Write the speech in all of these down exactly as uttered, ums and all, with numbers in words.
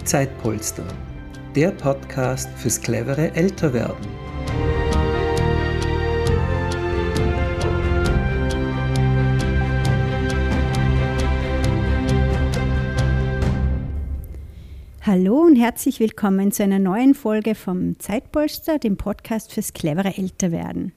Zeitpolster, der Podcast fürs clevere Älterwerden. Hallo und herzlich willkommen zu einer neuen Folge vom Zeitpolster, dem Podcast fürs clevere Älterwerden.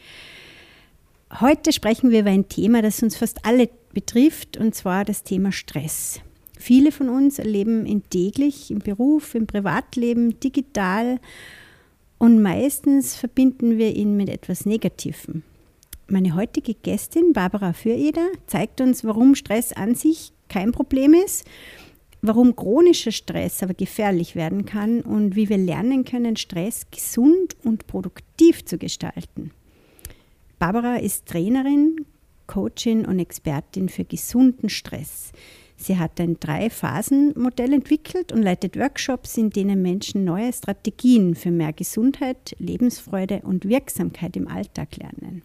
Heute sprechen wir über ein Thema, das uns fast alle betrifft, und zwar das Thema Stress. Viele von uns erleben ihn täglich im Beruf, im Privatleben, digital, und meistens verbinden wir ihn mit etwas Negativem. Meine heutige Gästin, Barbara Füreder, zeigt uns, warum Stress an sich kein Problem ist, warum chronischer Stress aber gefährlich werden kann und wie wir lernen können, Stress gesund und produktiv zu gestalten. Barbara ist Trainerin, Coachin und Expertin für gesunden Stress. Sie hat ein Drei-Phasen-Modell entwickelt und leitet Workshops, in denen Menschen neue Strategien für mehr Gesundheit, Lebensfreude und Wirksamkeit im Alltag lernen.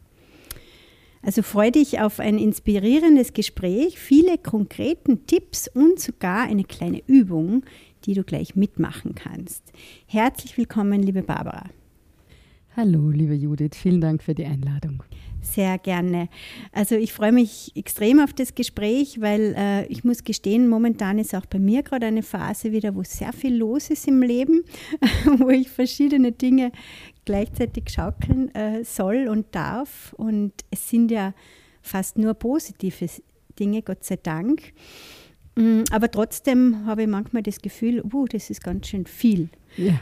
Also freue dich auf ein inspirierendes Gespräch, viele konkreten Tipps und sogar eine kleine Übung, die du gleich mitmachen kannst. Herzlich willkommen, liebe Barbara. Hallo, liebe Judith, vielen Dank für die Einladung. Sehr gerne. Also ich freue mich extrem auf das Gespräch, weil äh, ich muss gestehen, momentan ist auch bei mir gerade eine Phase wieder, wo sehr viel los ist im Leben, wo ich verschiedene Dinge gleichzeitig schaukeln äh, soll und darf. Und es sind ja fast nur positive Dinge, Gott sei Dank. Aber trotzdem habe ich manchmal das Gefühl, uh, das ist ganz schön viel. Ja.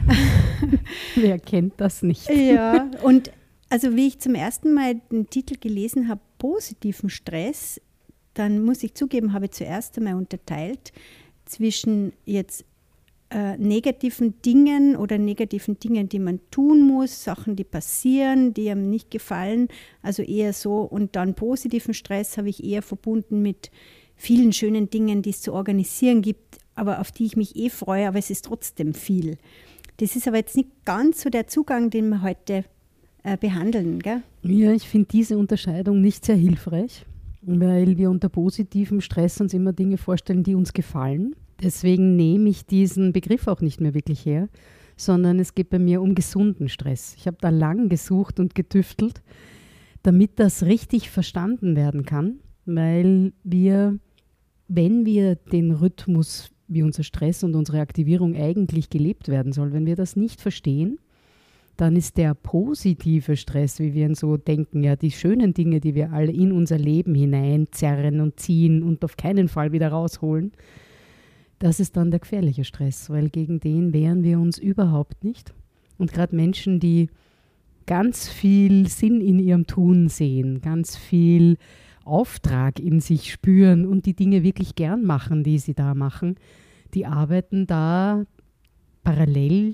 Wer kennt das nicht? Ja, und also wie ich zum ersten Mal den Titel gelesen habe, positiven Stress, dann muss ich zugeben, habe ich zuerst einmal unterteilt zwischen jetzt äh, negativen Dingen oder negativen Dingen, die man tun muss, Sachen, die passieren, die einem nicht gefallen, also eher so, und dann positiven Stress habe ich eher verbunden mit vielen schönen Dingen, die es zu organisieren gibt, aber auf die ich mich eh freue, aber es ist trotzdem viel. Das ist aber jetzt nicht ganz so der Zugang, den wir heute äh, behandeln, gell? Ja, ich finde diese Unterscheidung nicht sehr hilfreich, weil wir unter positivem Stress uns immer Dinge vorstellen, die uns gefallen. Deswegen nehme ich diesen Begriff auch nicht mehr wirklich her, sondern es geht bei mir um gesunden Stress. Ich habe da lang gesucht und getüftelt, damit das richtig verstanden werden kann, weil wir, wenn wir den Rhythmus, wie unser Stress und unsere Aktivierung eigentlich gelebt werden soll, wenn wir das nicht verstehen, dann ist der positive Stress, wie wir ihn so denken, ja, die schönen Dinge, die wir alle in unser Leben hineinzerren und ziehen und auf keinen Fall wieder rausholen, das ist dann der gefährliche Stress, weil gegen den wehren wir uns überhaupt nicht. Und gerade Menschen, die ganz viel Sinn in ihrem Tun sehen, ganz viel Auftrag in sich spüren und die Dinge wirklich gern machen, die sie da machen, die arbeiten da parallel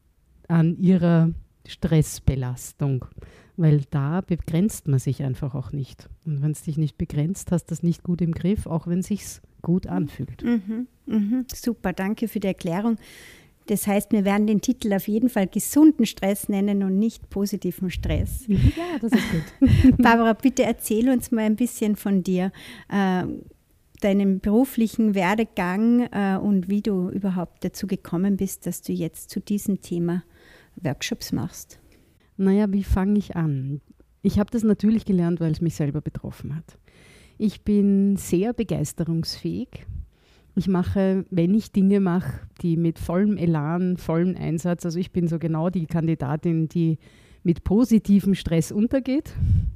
an ihrer Stressbelastung, weil da begrenzt man sich einfach auch nicht. Und wenn es dich nicht begrenzt, hast du das nicht gut im Griff, auch wenn es sich gut anfühlt. Mhm, mhm, super, danke für die Erklärung. Das heißt, wir werden den Titel auf jeden Fall gesunden Stress nennen und nicht positiven Stress. Ja, das ist gut. Barbara, bitte erzähl uns mal ein bisschen von dir, äh, deinem beruflichen Werdegang äh, und wie du überhaupt dazu gekommen bist, dass du jetzt zu diesem Thema Workshops machst. Naja, wie fange ich an? Ich habe das natürlich gelernt, weil es mich selber betroffen hat. Ich bin sehr begeisterungsfähig. Ich mache, wenn ich Dinge mache, die mit vollem Elan, vollem Einsatz, also ich bin so genau die Kandidatin, die mit positivem Stress untergeht.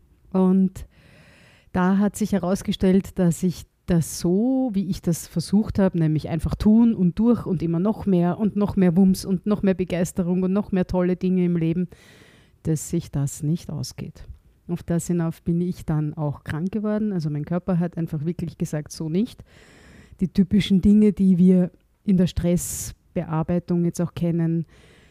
Und da hat sich herausgestellt, dass ich das so, wie ich das versucht habe, nämlich einfach tun und durch und immer noch mehr und noch mehr Wumms und noch mehr Begeisterung und noch mehr tolle Dinge im Leben, dass sich das nicht ausgeht. Auf das hinauf bin ich dann auch krank geworden. Also mein Körper hat einfach wirklich gesagt, so nicht. Die typischen Dinge, die wir in der Stressbearbeitung jetzt auch kennen,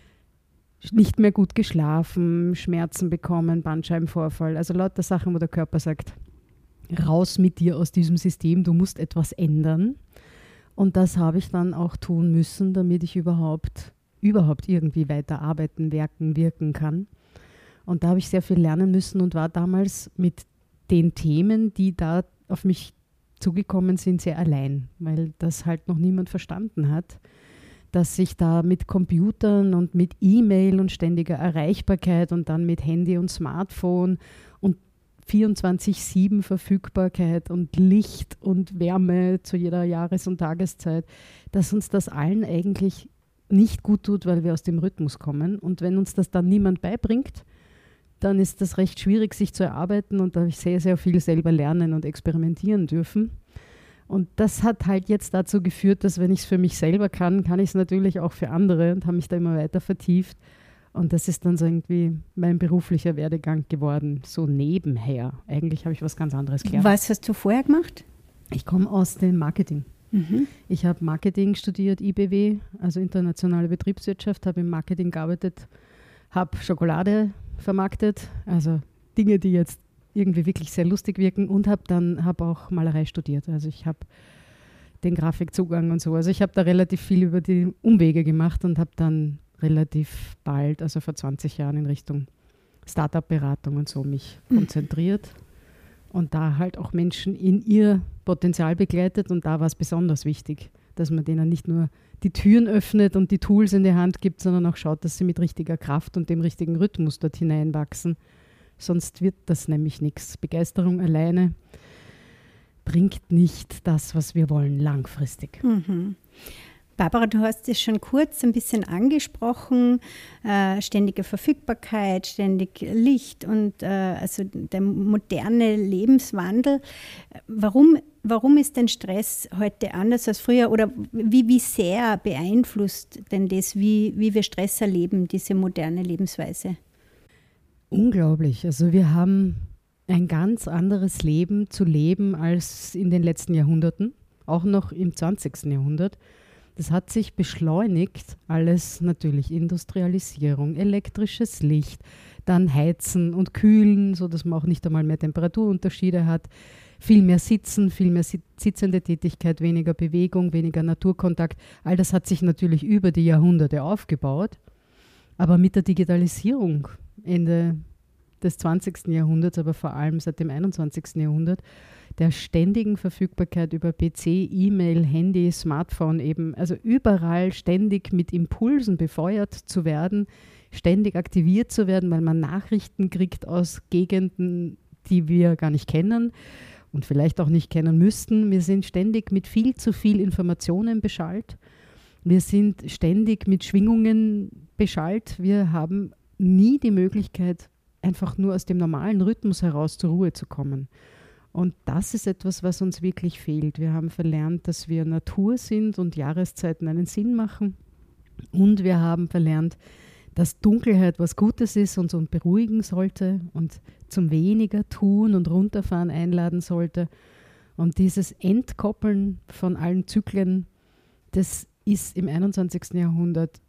nicht mehr gut geschlafen, Schmerzen bekommen, Bandscheibenvorfall, also lauter Sachen, wo der Körper sagt, raus mit dir aus diesem System, du musst etwas ändern. Und das habe ich dann auch tun müssen, damit ich überhaupt, überhaupt irgendwie weiter arbeiten, werken, wirken kann. Und da habe ich sehr viel lernen müssen und war damals mit den Themen, die da auf mich zugekommen sind, sehr allein, weil das halt noch niemand verstanden hat, dass sich da mit Computern und mit E-Mail und ständiger Erreichbarkeit und dann mit Handy und Smartphone und vierundzwanzig sieben Verfügbarkeit und Licht und Wärme zu jeder Jahres- und Tageszeit, dass uns das allen eigentlich nicht gut tut, weil wir aus dem Rhythmus kommen. Und wenn uns das dann niemand beibringt, dann ist das recht schwierig, sich zu erarbeiten, und da habe ich sehr, sehr viel selber lernen und experimentieren dürfen. Und das hat halt jetzt dazu geführt, dass wenn ich es für mich selber kann, kann ich es natürlich auch für andere, und habe mich da immer weiter vertieft. Und das ist dann so irgendwie mein beruflicher Werdegang geworden, so nebenher. Eigentlich habe ich was ganz anderes gelernt. Was hast du vorher gemacht? Ich komme aus dem Marketing. Mhm. Ich habe Marketing studiert, I B W, also internationale Betriebswirtschaft, habe im Marketing gearbeitet, habe Schokolade vermarktet, also Dinge, die jetzt irgendwie wirklich sehr lustig wirken, und habe dann hab auch Malerei studiert. Also ich habe den Grafikzugang und so. Also ich habe da relativ viel über die Umwege gemacht und habe dann relativ bald, also vor zwanzig Jahren, in Richtung Startup-Beratung und so mich mhm. konzentriert und da halt auch Menschen in ihr Potenzial begleitet, und da war es besonders wichtig, dass man denen nicht nur die Türen öffnet und die Tools in die Hand gibt, sondern auch schaut, dass sie mit richtiger Kraft und dem richtigen Rhythmus dort hineinwachsen. Sonst wird das nämlich nichts. Begeisterung alleine bringt nicht das, was wir wollen, langfristig. Mhm. Barbara, du hast es schon kurz ein bisschen angesprochen, äh, ständige Verfügbarkeit, ständig Licht und äh, also der moderne Lebenswandel. Warum, warum ist denn Stress heute anders als früher, oder wie, wie sehr beeinflusst denn das, wie, wie wir Stress erleben, diese moderne Lebensweise? Unglaublich. Also wir haben ein ganz anderes Leben zu leben als in den letzten Jahrhunderten, auch noch im zwanzigsten Jahrhundert. Das hat sich beschleunigt, alles natürlich Industrialisierung, elektrisches Licht, dann Heizen und Kühlen, sodass man auch nicht einmal mehr Temperaturunterschiede hat, viel mehr Sitzen, viel mehr sitzende Tätigkeit, weniger Bewegung, weniger Naturkontakt. All das hat sich natürlich über die Jahrhunderte aufgebaut, aber mit der Digitalisierung Ende des zwanzigsten Jahrhunderts, aber vor allem seit dem einundzwanzigsten Jahrhundert, der ständigen Verfügbarkeit über P C, E-Mail, Handy, Smartphone eben, also überall ständig mit Impulsen befeuert zu werden, ständig aktiviert zu werden, weil man Nachrichten kriegt aus Gegenden, die wir gar nicht kennen und vielleicht auch nicht kennen müssten. Wir sind ständig mit viel zu viel Informationen beschallt. Wir sind ständig mit Schwingungen beschallt. Wir haben nie die Möglichkeit, einfach nur aus dem normalen Rhythmus heraus zur Ruhe zu kommen. Und das ist etwas, was uns wirklich fehlt. Wir haben verlernt, dass wir Natur sind und Jahreszeiten einen Sinn machen. Und wir haben verlernt, dass Dunkelheit was Gutes ist und uns beruhigen sollte und zum weniger tun und runterfahren einladen sollte. Und dieses Entkoppeln von allen Zyklen, das ist im einundzwanzigsten Jahrhundert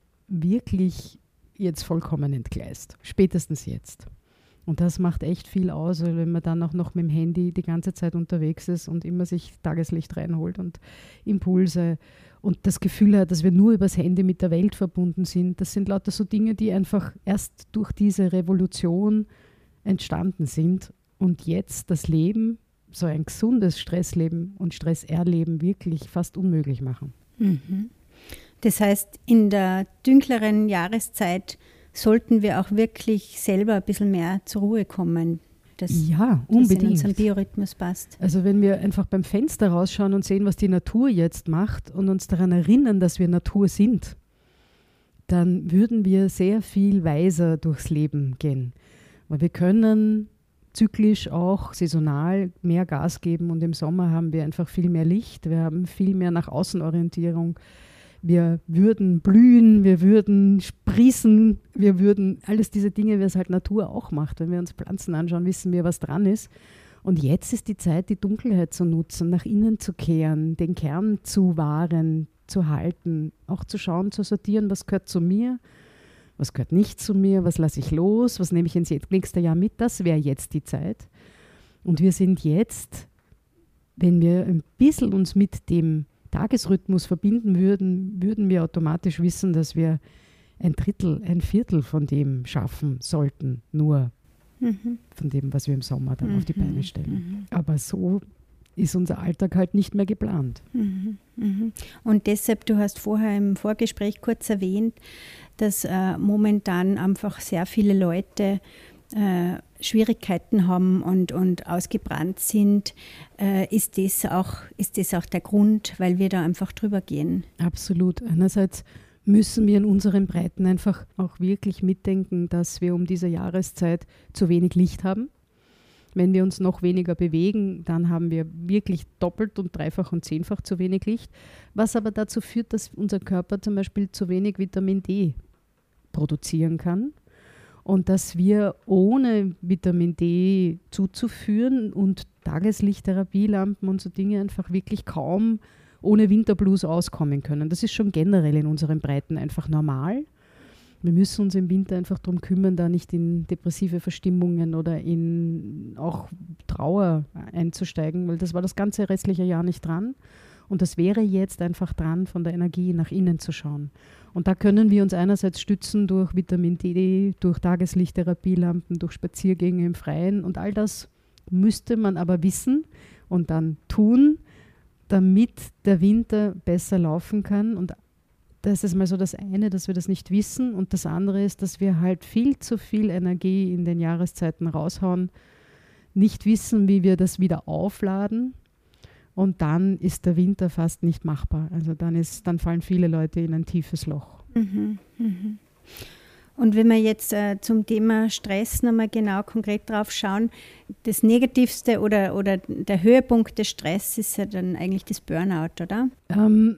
wirklich jetzt vollkommen entgleist. Spätestens jetzt. Und das macht echt viel aus, wenn man dann auch noch mit dem Handy die ganze Zeit unterwegs ist und immer sich Tageslicht reinholt und Impulse und das Gefühl hat, dass wir nur übers Handy mit der Welt verbunden sind. Das sind lauter so Dinge, die einfach erst durch diese Revolution entstanden sind und jetzt das Leben, so ein gesundes Stressleben und Stresserleben wirklich fast unmöglich machen. Mhm. Das heißt, in der dunkleren Jahreszeit sollten wir auch wirklich selber ein bisschen mehr zur Ruhe kommen, dass ja, unbedingt. das in unseren Biorhythmus passt. Also wenn wir einfach beim Fenster rausschauen und sehen, was die Natur jetzt macht und uns daran erinnern, dass wir Natur sind, dann würden wir sehr viel weiser durchs Leben gehen. Weil wir können zyklisch auch saisonal mehr Gas geben und im Sommer haben wir einfach viel mehr Licht, wir haben viel mehr nach Außenorientierung. Wir würden blühen, wir würden sprießen, wir würden alles diese Dinge, wie es halt Natur auch macht. Wenn wir uns Pflanzen anschauen, wissen wir, was dran ist. Und jetzt ist die Zeit, die Dunkelheit zu nutzen, nach innen zu kehren, den Kern zu wahren, zu halten, auch zu schauen, zu sortieren, was gehört zu mir, was gehört nicht zu mir, was lasse ich los, was nehme ich ins nächste Jahr mit. Das wäre jetzt die Zeit. Und wir sind jetzt, wenn wir ein bisschen uns mit dem Tagesrhythmus verbinden würden, würden wir automatisch wissen, dass wir ein Drittel, ein Viertel von dem schaffen sollten, nur mhm. von dem, was wir im Sommer dann mhm. auf die Beine stellen. Mhm. Aber so ist unser Alltag halt nicht mehr geplant. Mhm, mhm. Und deshalb, du hast vorher im Vorgespräch kurz erwähnt, dass äh, momentan einfach sehr viele Leute äh, Schwierigkeiten haben und, und ausgebrannt sind. Äh, ist das auch, ist das auch der Grund, weil wir da einfach drüber gehen? Absolut. Einerseits müssen wir in unseren Breiten einfach auch wirklich mitdenken, dass wir um diese Jahreszeit zu wenig Licht haben. Wenn wir uns noch weniger bewegen, dann haben wir wirklich doppelt und dreifach und zehnfach zu wenig Licht, was aber dazu führt, dass unser Körper zum Beispiel zu wenig Vitamin D produzieren kann und dass wir ohne Vitamin D zuzuführen und Tageslichttherapielampen und so Dinge einfach wirklich kaum ohne Winterblues auskommen können. Das ist schon generell in unseren Breiten einfach normal. Wir müssen uns im Winter einfach darum kümmern, da nicht in depressive Verstimmungen oder in auch Trauer einzusteigen, weil das war das ganze restliche Jahr nicht dran. Und das wäre jetzt einfach dran, von der Energie nach innen zu schauen. Und da können wir uns einerseits stützen durch Vitamin D, durch Tageslichttherapielampen, durch Spaziergänge im Freien. Und all das müsste man aber wissen und dann tun, damit der Winter besser laufen kann. Und das ist mal so das eine, dass wir das nicht wissen. Und das andere ist, dass wir halt viel zu viel Energie in den Jahreszeiten raushauen, nicht wissen, wie wir das wieder aufladen. Und dann ist der Winter fast nicht machbar. Also dann, ist, dann fallen viele Leute in ein tiefes Loch. Mhm, mhm. Und wenn wir jetzt äh, zum Thema Stress nochmal genau konkret drauf schauen, das Negativste oder, oder der Höhepunkt des Stress ist ja dann eigentlich das Burnout, oder? Ähm,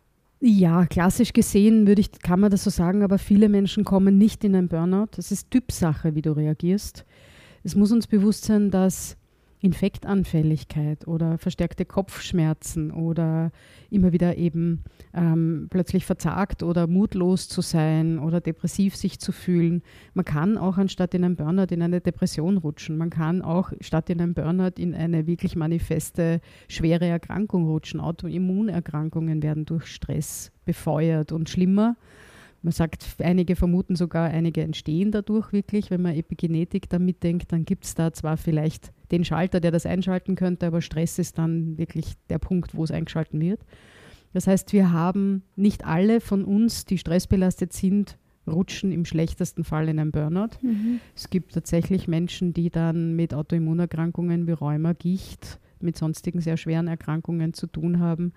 Ja, klassisch gesehen würde ich, kann man das so sagen, aber viele Menschen kommen nicht in ein Burnout. Das ist Typsache, wie du reagierst. Es muss uns bewusst sein, dass Infektanfälligkeit oder verstärkte Kopfschmerzen oder immer wieder eben ähm, plötzlich verzagt oder mutlos zu sein oder depressiv sich zu fühlen. Man kann auch anstatt in einen Burnout in eine Depression rutschen. Man kann auch statt in einen Burnout in eine wirklich manifeste, schwere Erkrankung rutschen. Autoimmunerkrankungen werden durch Stress befeuert und schlimmer. Man sagt, einige vermuten sogar, einige entstehen dadurch wirklich. Wenn man Epigenetik da mitdenkt, dann gibt es da zwar vielleicht den Schalter, der das einschalten könnte, aber Stress ist dann wirklich der Punkt, wo es eingeschalten wird. Das heißt, wir haben nicht alle von uns, die stressbelastet sind, rutschen im schlechtesten Fall in einen Burnout. Mhm. Es gibt tatsächlich Menschen, die dann mit Autoimmunerkrankungen wie Rheuma, Gicht, mit sonstigen sehr schweren Erkrankungen zu tun haben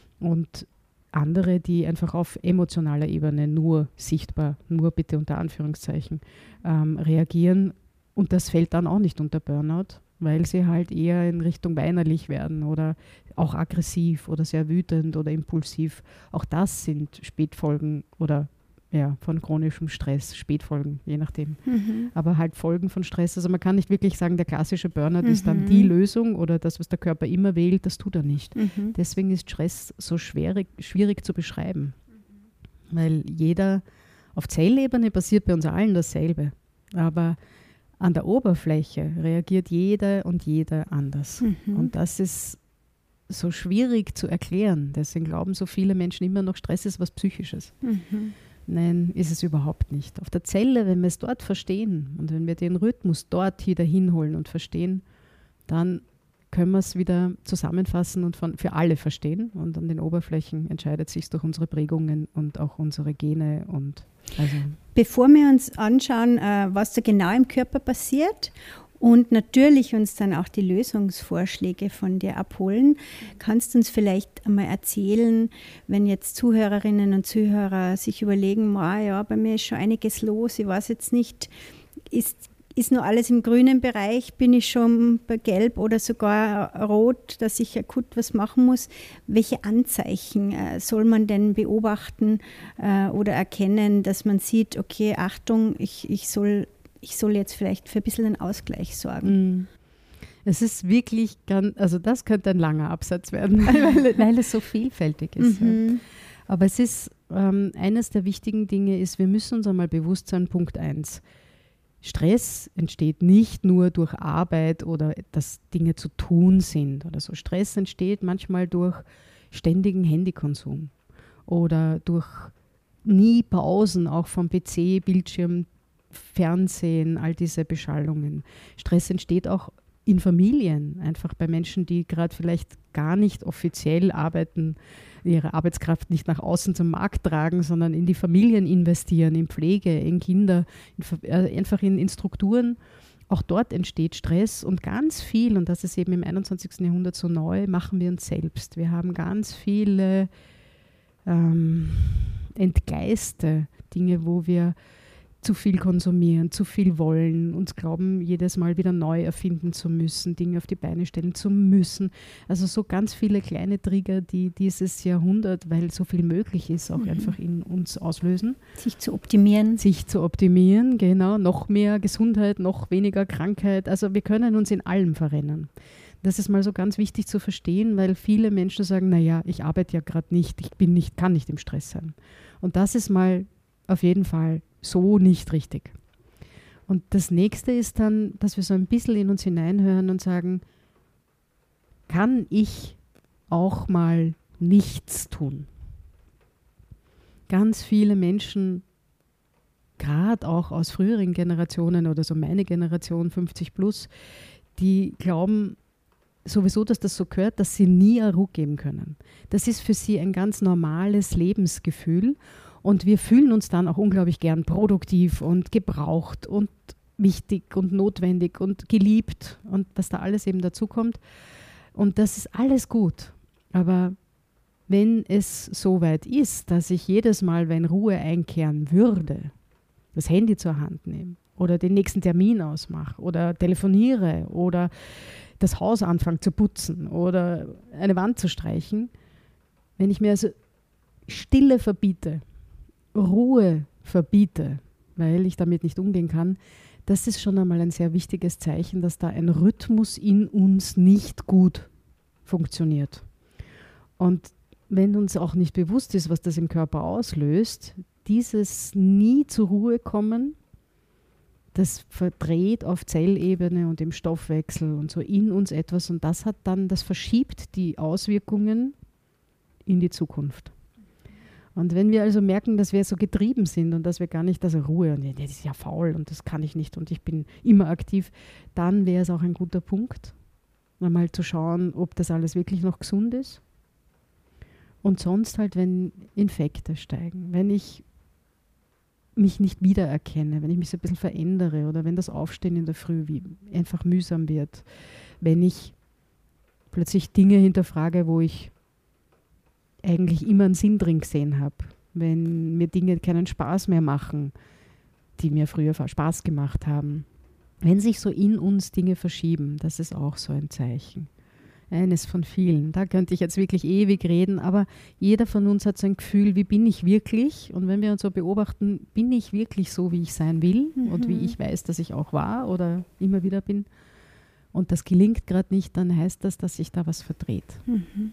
und andere, die einfach auf emotionaler Ebene nur sichtbar, nur bitte unter Anführungszeichen, ähm, reagieren. Und das fällt dann auch nicht unter Burnout, weil sie halt eher in Richtung weinerlich werden oder auch aggressiv oder sehr wütend oder impulsiv. Auch das sind Spätfolgen oder ja, von chronischem Stress, Spätfolgen, je nachdem. Mhm. Aber halt Folgen von Stress. Also man kann nicht wirklich sagen, der klassische Burnout mhm. ist dann die Lösung oder das, was der Körper immer wählt, das tut er nicht. Mhm. Deswegen ist Stress so schwierig, schwierig zu beschreiben. Mhm. Weil jeder, auf Zellebene passiert bei uns allen dasselbe. Aber an der Oberfläche reagiert jeder und jeder anders. Mhm. Und das ist so schwierig zu erklären. Deswegen glauben so viele Menschen immer noch, Stress ist was Psychisches. Mhm. Nein, ist es überhaupt nicht. Auf der Zelle, wenn wir es dort verstehen und wenn wir den Rhythmus dort wieder hinholen und verstehen, dann können wir es wieder zusammenfassen und von, für alle verstehen. Und an den Oberflächen entscheidet sich durch unsere Prägungen und auch unsere Gene. Und also Bevor wir uns anschauen, was da genau im Körper passiert und natürlich uns dann auch die Lösungsvorschläge von dir abholen, kannst du uns vielleicht einmal erzählen, wenn jetzt Zuhörerinnen und Zuhörer sich überlegen, oh ja, bei mir ist schon einiges los, ich weiß jetzt nicht, ist, ist nur alles im grünen Bereich, bin ich schon bei gelb oder sogar rot, dass ich akut was machen muss. Welche Anzeichen äh, soll man denn beobachten äh, oder erkennen, dass man sieht, okay, Achtung, ich, ich soll ich soll jetzt vielleicht für ein bisschen einen Ausgleich sorgen. Es ist wirklich, ganz, also das könnte ein langer Absatz werden, weil, weil es so vielfältig ist. Mhm. Ja. Aber es ist, ähm, eines der wichtigen Dinge ist, wir müssen uns einmal bewusst sein, Punkt eins, Stress entsteht nicht nur durch Arbeit oder dass Dinge zu tun sind oder so. Stress entsteht manchmal durch ständigen Handykonsum oder durch nie Pausen, auch vom P C, Bildschirm, Fernsehen, all diese Beschallungen. Stress entsteht auch in Familien, einfach bei Menschen, die gerade vielleicht gar nicht offiziell arbeiten, ihre Arbeitskraft nicht nach außen zum Markt tragen, sondern in die Familien investieren, in Pflege, in Kinder, in, äh, einfach in, in Strukturen. Auch dort entsteht Stress und ganz viel, und das ist eben im einundzwanzigsten Jahrhundert so neu, machen wir uns selbst. Wir haben ganz viele ähm, entgleiste Dinge, wo wir zu viel konsumieren, zu viel wollen, uns glauben, jedes Mal wieder neu erfinden zu müssen, Dinge auf die Beine stellen zu müssen. Also so ganz viele kleine Trigger, die dieses Jahrhundert, weil so viel möglich ist, auch mhm. einfach in uns auslösen. Sich zu optimieren. Sich zu optimieren, genau. Noch mehr Gesundheit, noch weniger Krankheit. Also wir können uns in allem verrennen. Das ist mal so ganz wichtig zu verstehen, weil viele Menschen sagen, naja, ich arbeite ja gerade nicht, ich bin nicht, kann nicht im Stress sein. Und das ist mal auf jeden Fall so nicht richtig. Und das nächste ist dann, dass wir so ein bisschen in uns hineinhören und sagen, kann ich auch mal nichts tun? Ganz viele Menschen, gerade auch aus früheren Generationen oder so meine Generation fünfzig plus, die glauben sowieso, dass das so gehört, dass sie nie eine Ruhe geben können. Das ist für sie ein ganz normales Lebensgefühl. Und wir fühlen uns dann auch unglaublich gern produktiv und gebraucht und wichtig und notwendig und geliebt und dass da alles eben dazu kommt. Und das ist alles gut. Aber wenn es so weit ist, dass ich jedes Mal, wenn Ruhe einkehren würde, das Handy zur Hand nehme oder den nächsten Termin ausmache oder telefoniere oder das Haus anfange zu putzen oder eine Wand zu streichen, wenn ich mir also Stille verbiete, Ruhe verbiete, weil ich damit nicht umgehen kann, das ist schon einmal ein sehr wichtiges Zeichen, dass da ein Rhythmus in uns nicht gut funktioniert. Und wenn uns auch nicht bewusst ist, was das im Körper auslöst, dieses nie zur Ruhe kommen, das verdreht auf Zellebene und im Stoffwechsel und so in uns etwas und das hat dann, das verschiebt die Auswirkungen in die Zukunft. Und wenn wir also merken, dass wir so getrieben sind und dass wir gar nicht, also Ruhe und das ist ja faul und das kann ich nicht und ich bin immer aktiv, dann wäre es auch ein guter Punkt, einmal zu schauen, ob das alles wirklich noch gesund ist. Und sonst halt, wenn Infekte steigen, wenn ich mich nicht wiedererkenne, wenn ich mich so ein bisschen verändere oder wenn das Aufstehen in der Früh wie einfach mühsam wird, wenn ich plötzlich Dinge hinterfrage, wo ich eigentlich immer einen Sinn drin gesehen habe, wenn mir Dinge keinen Spaß mehr machen, die mir früher Spaß gemacht haben. Wenn sich so in uns Dinge verschieben, das ist auch so ein Zeichen. Eines von vielen. Da könnte ich jetzt wirklich ewig reden, aber jeder von uns hat so ein Gefühl, wie bin ich wirklich? Und wenn wir uns so beobachten, bin ich wirklich so, wie ich sein will mhm. und wie ich weiß, dass ich auch war oder immer wieder bin? Und das gelingt gerade nicht, dann heißt das, dass sich da was verdreht. Mhm.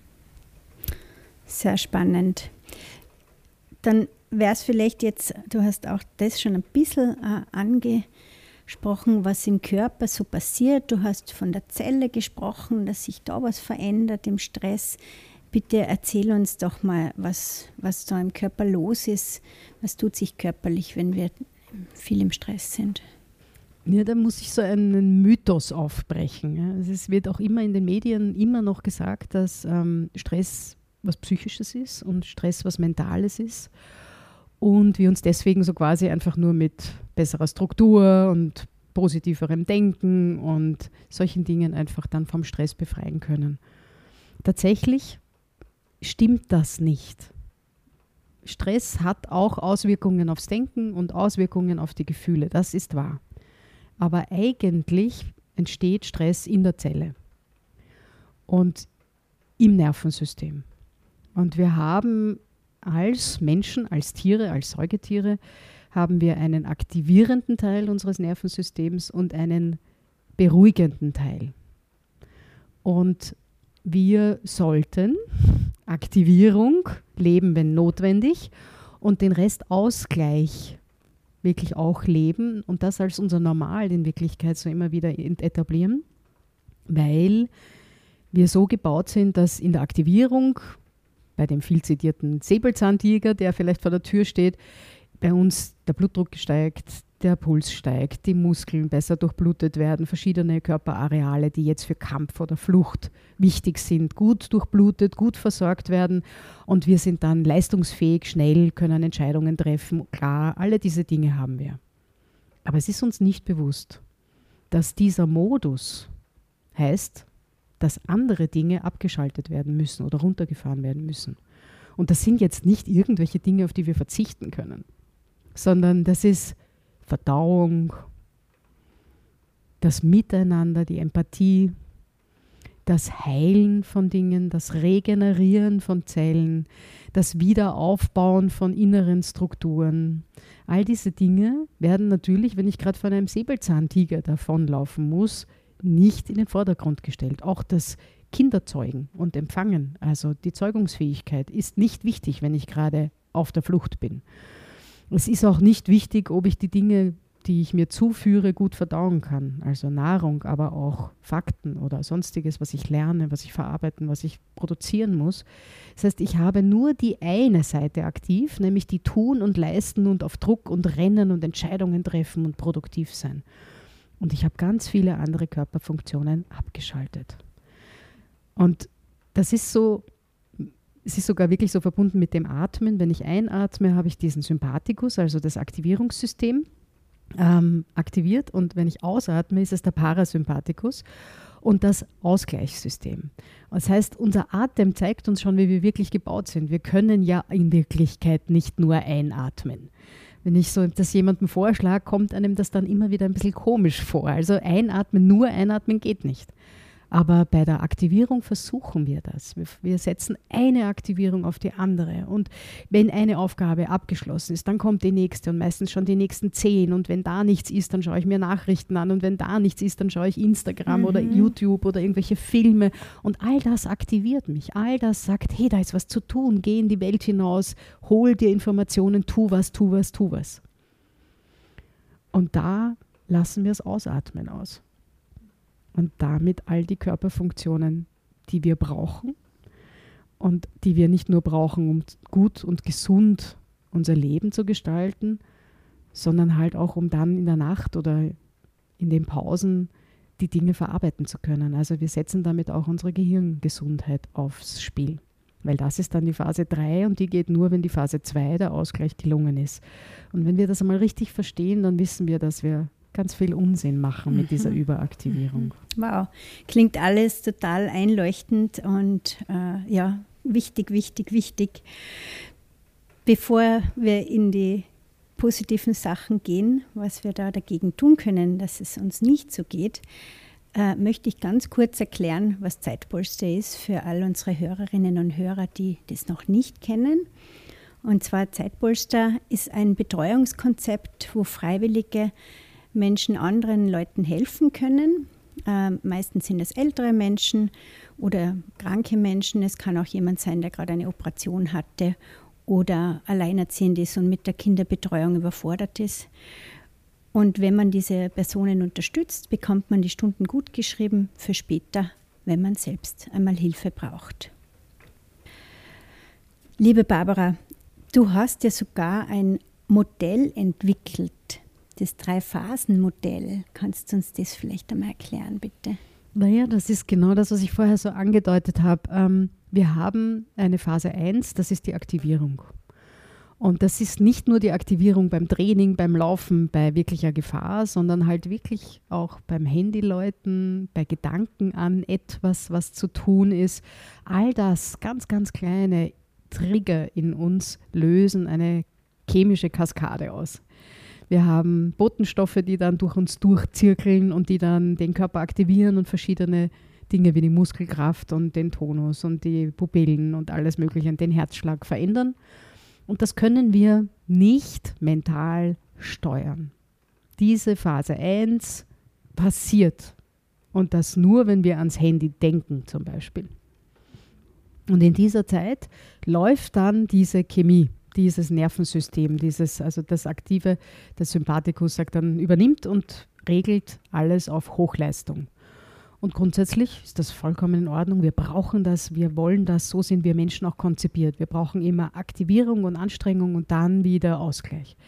Sehr spannend. Dann wäre es vielleicht jetzt, du hast auch das schon ein bisschen äh, angesprochen, was im Körper so passiert. Du hast von der Zelle gesprochen, dass sich da was verändert im Stress. Bitte erzähl uns doch mal, was, was da im Körper los ist. Was tut sich körperlich, wenn wir viel im Stress sind? Ja, da muss ich so einen Mythos aufbrechen. Ja. Also es wird auch immer in den Medien immer noch gesagt, dass ähm, Stress was Psychisches ist und Stress was Mentales ist und wir uns deswegen so quasi einfach nur mit besserer Struktur und positiverem Denken und solchen Dingen einfach dann vom Stress befreien können. Tatsächlich stimmt das nicht. Stress hat auch Auswirkungen aufs Denken und Auswirkungen auf die Gefühle, das ist wahr. Aber eigentlich entsteht Stress in der Zelle und im Nervensystem. Und wir haben als Menschen, als Tiere, als Säugetiere, haben wir einen aktivierenden Teil unseres Nervensystems und einen beruhigenden Teil. Und wir sollten Aktivierung leben, wenn notwendig, und den Rest Ausgleich wirklich auch leben und das als unser Normal in Wirklichkeit so immer wieder etablieren, weil wir so gebaut sind, dass in der Aktivierung bei dem viel zitierten Säbelzahntiger, der vielleicht vor der Tür steht, bei uns der Blutdruck steigt, der Puls steigt, die Muskeln besser durchblutet werden, verschiedene Körperareale, die jetzt für Kampf oder Flucht wichtig sind, gut durchblutet, gut versorgt werden und wir sind dann leistungsfähig, schnell, können Entscheidungen treffen. Klar, alle diese Dinge haben wir. Aber es ist uns nicht bewusst, dass dieser Modus heißt, dass andere Dinge abgeschaltet werden müssen oder runtergefahren werden müssen. Und das sind jetzt nicht irgendwelche Dinge, auf die wir verzichten können, sondern das ist Verdauung, das Miteinander, die Empathie, das Heilen von Dingen, das Regenerieren von Zellen, das Wiederaufbauen von inneren Strukturen. All diese Dinge werden natürlich, wenn ich gerade von einem Säbelzahntiger davonlaufen muss, nicht in den Vordergrund gestellt. Auch das Kinderzeugen und Empfangen, also die Zeugungsfähigkeit, ist nicht wichtig, wenn ich gerade auf der Flucht bin. Es ist auch nicht wichtig, ob ich die Dinge, die ich mir zuführe, gut verdauen kann. Also Nahrung, aber auch Fakten oder Sonstiges, was ich lerne, was ich verarbeiten, was ich produzieren muss. Das heißt, ich habe nur die eine Seite aktiv, nämlich die tun und leisten und auf Druck und rennen und Entscheidungen treffen und produktiv sein. Und ich habe ganz viele andere Körperfunktionen abgeschaltet. Und das ist so, es ist sogar wirklich so verbunden mit dem Atmen. Wenn ich einatme, habe ich diesen Sympathikus, also das Aktivierungssystem, ähm, aktiviert. Und wenn ich ausatme, ist es der Parasympathikus und das Ausgleichssystem. Das heißt, unser Atem zeigt uns schon, wie wir wirklich gebaut sind. Wir können ja in Wirklichkeit nicht nur einatmen. Wenn ich so das jemandem vorschlage, kommt einem das dann immer wieder ein bisschen komisch vor. Also einatmen, nur einatmen geht nicht. Aber bei der Aktivierung versuchen wir das. Wir, wir setzen eine Aktivierung auf die andere. Und wenn eine Aufgabe abgeschlossen ist, dann kommt die nächste und meistens schon die nächsten zehn. Und wenn da nichts ist, dann schaue ich mir Nachrichten an. Und wenn da nichts ist, dann schaue ich Instagram mhm. oder YouTube oder irgendwelche Filme. Und all das aktiviert mich. All das sagt, hey, da ist was zu tun. Geh in die Welt hinaus, hol dir Informationen, tu was, tu was, tu was. Und da lassen wir es ausatmen aus. Und damit all die Körperfunktionen, die wir brauchen und die wir nicht nur brauchen, um gut und gesund unser Leben zu gestalten, sondern halt auch, um dann in der Nacht oder in den Pausen die Dinge verarbeiten zu können. Also wir setzen damit auch unsere Gehirngesundheit aufs Spiel. Weil das ist dann die Phase drei und die geht nur, wenn die Phase zwei, der Ausgleich, gelungen ist. Und wenn wir das einmal richtig verstehen, dann wissen wir, dass wir ganz viel Unsinn machen mit mhm. dieser Überaktivierung. Wow, klingt alles total einleuchtend und äh, ja, wichtig, wichtig, wichtig. Bevor wir in die positiven Sachen gehen, was wir da dagegen tun können, dass es uns nicht so geht, äh, möchte ich ganz kurz erklären, was Zeitpolster ist für all unsere Hörerinnen und Hörer, die das noch nicht kennen. Und zwar Zeitpolster ist ein Betreuungskonzept, wo Freiwillige Menschen anderen Leuten helfen können. Äh, meistens sind es ältere Menschen oder kranke Menschen. Es kann auch jemand sein, der gerade eine Operation hatte oder alleinerziehend ist und mit der Kinderbetreuung überfordert ist. Und wenn man diese Personen unterstützt, bekommt man die Stunden gut geschrieben für später, wenn man selbst einmal Hilfe braucht. Liebe Barbara, du hast ja sogar ein Modell entwickelt, das Drei-Phasen-Modell. Kannst du uns das vielleicht einmal erklären, bitte? Naja, das ist genau das, was ich vorher so angedeutet habe. Ähm, wir haben eine Phase eins, das ist die Aktivierung. Und das ist nicht nur die Aktivierung beim Training, beim Laufen, bei wirklicher Gefahr, sondern halt wirklich auch beim Handyläuten, bei Gedanken an etwas, was zu tun ist. All das, ganz, ganz kleine Trigger in uns lösen eine chemische Kaskade aus. Wir haben Botenstoffe, die dann durch uns durchzirkeln und die dann den Körper aktivieren und verschiedene Dinge wie die Muskelkraft und den Tonus und die Pupillen und alles Mögliche und den Herzschlag verändern. Und das können wir nicht mental steuern. Diese Phase eins passiert. Und das nur, wenn wir ans Handy denken zum Beispiel. Und in dieser Zeit läuft dann diese Chemie, dieses Nervensystem, dieses, also das Aktive, das Sympathikus sagt dann, übernimmt und regelt alles auf Hochleistung. Und grundsätzlich ist das vollkommen in Ordnung. Wir brauchen das, wir wollen das, so sind wir Menschen auch konzipiert. Wir brauchen immer Aktivierung und Anstrengung und dann wieder Ausgleich.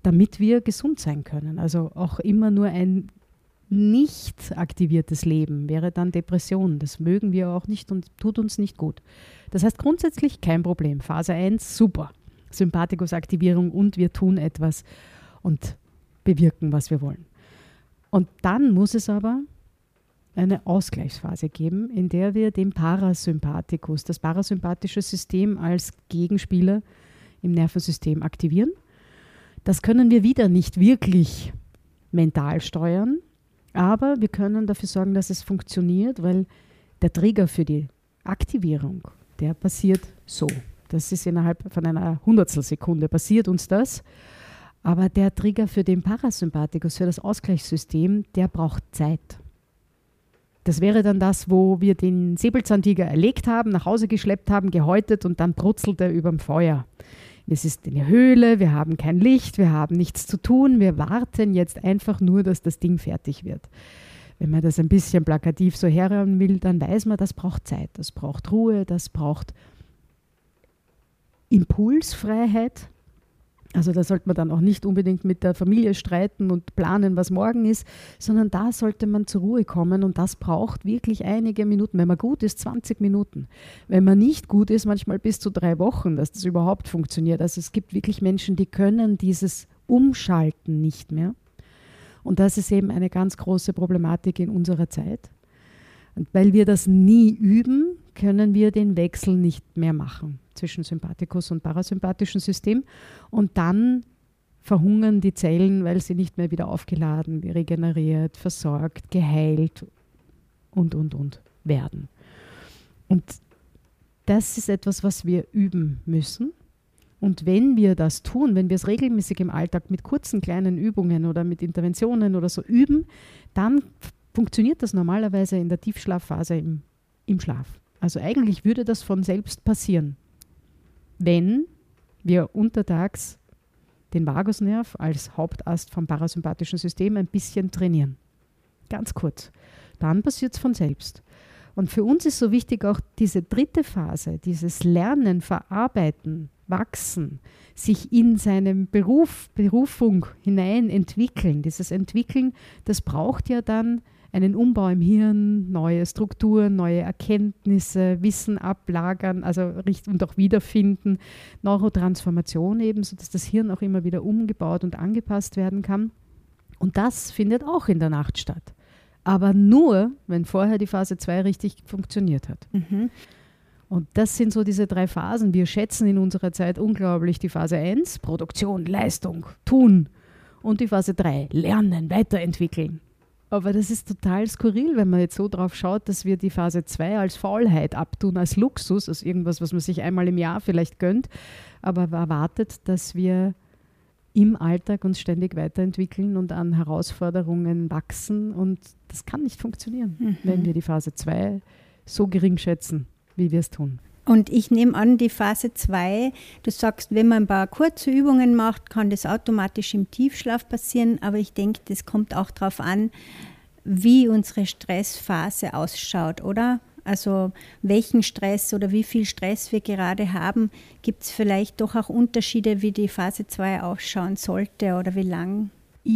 damit wir gesund sein können. Also auch immer nur ein nicht aktiviertes Leben wäre dann Depression. Das mögen wir auch nicht und tut uns nicht gut. Das heißt grundsätzlich kein Problem. Phase eins, super. Sympathikusaktivierung und wir tun etwas und bewirken, was wir wollen. Und dann muss es aber eine Ausgleichsphase geben, in der wir den Parasympathikus, das parasympathische System als Gegenspieler im Nervensystem aktivieren. Das können wir wieder nicht wirklich mental steuern, aber wir können dafür sorgen, dass es funktioniert, weil der Trigger für die Aktivierung, der passiert so. Das ist innerhalb von einer Hundertstelsekunde passiert uns das. Aber der Trigger für den Parasympathikus, für das Ausgleichssystem, der braucht Zeit. Das wäre dann das, wo wir den Säbelzahntiger erlegt haben, nach Hause geschleppt haben, gehäutet und dann brutzelt er überm Feuer. Es ist eine Höhle, wir haben kein Licht, wir haben nichts zu tun, wir warten jetzt einfach nur, dass das Ding fertig wird. Wenn man das ein bisschen plakativ so herhören will, dann weiß man, das braucht Zeit, das braucht Ruhe, das braucht Impulsfreiheit. Also da sollte man dann auch nicht unbedingt mit der Familie streiten und planen, was morgen ist, sondern da sollte man zur Ruhe kommen und das braucht wirklich einige Minuten. Wenn man gut ist, zwanzig Minuten. Wenn man nicht gut ist, manchmal bis zu drei Wochen, dass das überhaupt funktioniert. Also es gibt wirklich Menschen, die können dieses Umschalten nicht mehr. Und das ist eben eine ganz große Problematik in unserer Zeit. Und weil wir das nie üben, können wir den Wechsel nicht mehr machen zwischen Sympathikus und parasympathischen System. Und dann verhungern die Zellen, weil sie nicht mehr wieder aufgeladen, regeneriert, versorgt, geheilt und, und, und werden. Und das ist etwas, was wir üben müssen. Und wenn wir das tun, wenn wir es regelmäßig im Alltag mit kurzen kleinen Übungen oder mit Interventionen oder so üben, dann funktioniert das normalerweise in der Tiefschlafphase im, im Schlaf. Also eigentlich würde das von selbst passieren, wenn wir untertags den Vagusnerv als Hauptast vom parasympathischen System ein bisschen trainieren. Ganz kurz. Dann passiert es von selbst. Und für uns ist so wichtig auch diese dritte Phase, dieses Lernen, Verarbeiten, Wachsen, sich in seinem Beruf, Berufung hinein entwickeln. Dieses Entwickeln, das braucht ja dann einen Umbau im Hirn, neue Strukturen, neue Erkenntnisse, Wissen ablagern, also und auch wiederfinden, Neurotransformation eben, sodass das Hirn auch immer wieder umgebaut und angepasst werden kann. Und das findet auch in der Nacht statt. Aber nur, wenn vorher die Phase zwei richtig funktioniert hat. Mhm. Und das sind so diese drei Phasen. Wir schätzen in unserer Zeit unglaublich die Phase eins, Produktion, Leistung, Tun. Und die Phase drei, Lernen, Weiterentwickeln. Aber das ist total skurril, wenn man jetzt so drauf schaut, dass wir die Phase zwei als Faulheit abtun, als Luxus, als irgendwas, was man sich einmal im Jahr vielleicht gönnt, aber erwartet, dass wir im Alltag uns ständig weiterentwickeln und an Herausforderungen wachsen. Und das kann nicht funktionieren, mhm. wenn wir die Phase zwei so gering schätzen, wie wir es tun. Und ich nehme an, die Phase zwei, du sagst, wenn man ein paar kurze Übungen macht, kann das automatisch im Tiefschlaf passieren. Aber ich denke, das kommt auch darauf an, wie unsere Stressphase ausschaut, oder? Also welchen Stress oder wie viel Stress wir gerade haben, gibt es vielleicht doch auch Unterschiede, wie die Phase zwei ausschauen sollte oder wie lang?